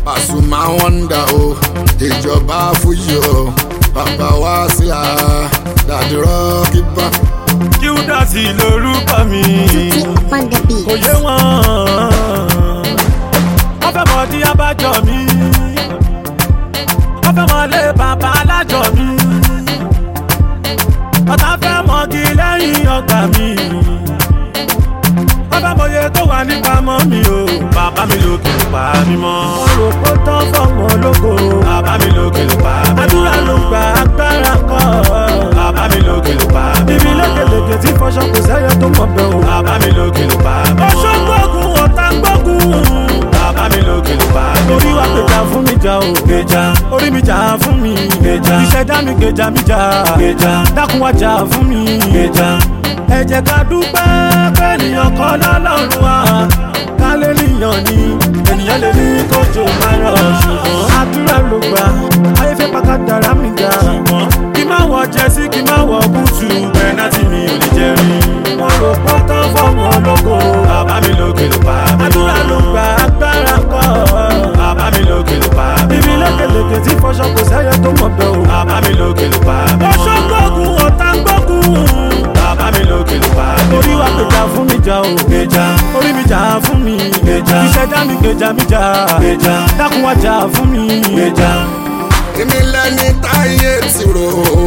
Pasuma wonder o ìjọba fújì o bàbá wa sílá dàdí rọ́ọ̀kì bá. Qdotty lórúkọ mi kò yé wọn wọ́n fẹ́ mọ di abájọ mi wọ́n fẹ́ mọ lé bàbá alájọ mi ọ̀tá fẹ́ mọ́gi lẹ́yìn ọgbà mi wọ́n fẹ́ mọye tó wà nípamọ́ mi o bàbá mi lókè ló pa mí mọ́. mo rò pé tán fọmọ lógo bàbá mi lókè ló pa mí mọ́. àdúrà ló gba agbára kọ́ bàbá mi lókè ló pa mí mọ́. bíbí lékeleke tí fọṣọ kò sẹ́yẹ tó mọ̀ bẹ́ẹ̀ o bàbá mi lókè ló pa mí mọ́. ọṣọ gbógun ọ̀tá gbógun bàbá mi lókè ló pa mí mọ́. orí wa gbèjà fún mi jà o gbèjà orí mi jà fún mi gbèjà ìṣẹ̀dá mi gbèjà mi jà gbèjà dákun wá jà fún mi gbèjà. ẹ jẹ́ ká dúpẹ́ fẹ́nìyàn kọ́ lọ́lọ́run wa ká lè níyàn ni ènìyàn lè ní kójò máa rọ̀ ṣùgbọ́n àdúrà ló gbà ayé fẹ́ pàkà dára mi ga ṣùgbọ́n kí má wọ jẹ́sí kí má wọ búùtù pẹ́nátì mi ò lè jẹ́ rí. wọ́n rò pọ́ tán fọ́mọ lógo bàbá mi lókè ló pa mí mọ́. àdúrà ló gbà agbára kọ́ bàbá mi lókè ló pa mí mọ́. bíbí lékeleke tí fọṣọ kò sẹ́yẹ tó mọ̀ bẹ́ẹ̀ o bàbá mi lókè ló pa mí mọ́. ọṣọ gbógun ọ̀tá gbógun bàbá mi lókè ló pa mí mọ́. orí wa gbèjà fún mi jà o gbèjà orí mi jà fún mi gbèjà ìṣẹ̀dá mi gbèjà mi jà gbèjà dákun wá jà fún mi gbèjà. èmi lẹni táyé ti rò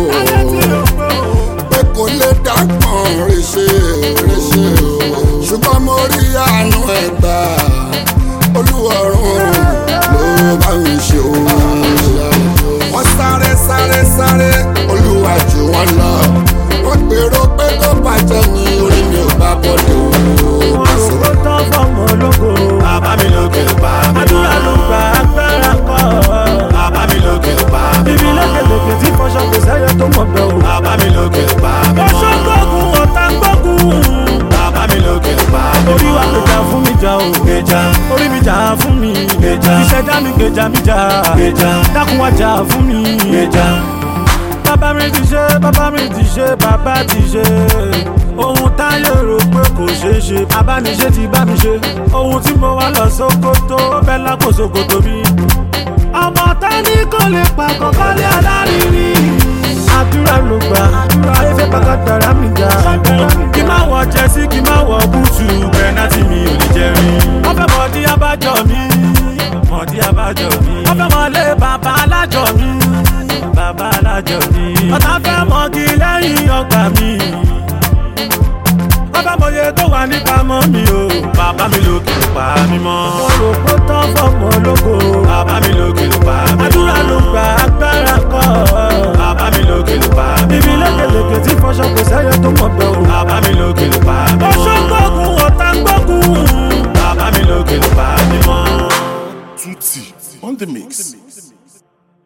pé kò lè dágbọ̀n ríṣe ṣùgbọ́n mo rí àánú ẹ̀gbà olúwọ̀run ló bá mi ṣe o. wọ́n sáré sáré sáré olúwa jù wọ́n lọ wọ́n gbèrò pé kó bàjẹ́ ní orí mi ò bá bọ́dọ̀ o. wọ́n rò pé tán fọmọ lógo bàbá mi lókè ló pa mí mọ́. àdúrà ló gba agbára kọ́ bàbá mi lókè ló pa mí mọ́. bíbí lékeleke tí fọṣọ kò sẹ́yẹ tó mọ̀ bẹ́ẹ̀ o bàbá mi lókè ló pa mí mọ́. ọṣọ gbógun ọ̀tá gbógun bàbá mi lókè ló pa mí mọ́. orí wa gbèjà fún mi jà o gbèjà orí mi jà fún mi gbèjà ìṣẹ̀dá mi gbèjà mi jà gbèjà dákun wá jà fún mi gbèjà. bàbá mi ti ṣe bàbá mi ti ṣe bàbá ti ṣe ohun táyé rò pé kò ṣeé ṣe abániṣe ti bá mi ṣe ohun tí mo wá lọ Sókótó bẹ́ẹ̀ lápò Sókótó mi. ọmọ tání kò lè pa kọ́kọ́lé alárinrin àdúrà ló gbà ayé fẹ́ pàkà dára mi ga kí má wọ jẹ́sí kí má wọ búùtù pẹ́nátì mi ò lè jẹ́ rí. wọ́n fẹ́ mọ di abájọ mi mọ di abájọ mi wọ́n fẹ́ mọ lé bàbá alájọ mi bàbá alájọ mi ọ̀tá fẹ́ mọ́gi lẹ́yìn ọgbà mi wọ́n fẹ́ mọye tó wà nípamọ́ mi o bàbá mi lókè ló pa mí mọ́. mo rò pé tán fọmọ lógo bàbá mi lókè ló pa mí mọ́. àdúrà ló gba agbára kọ́ bàbá mi lókè ló pa mí mọ́. bíbí lékeleke tí fọṣọ kò sẹ́yẹ tó mọ̀ bẹ́ẹ̀ o bàbá mi lókè ló pa mí mọ́.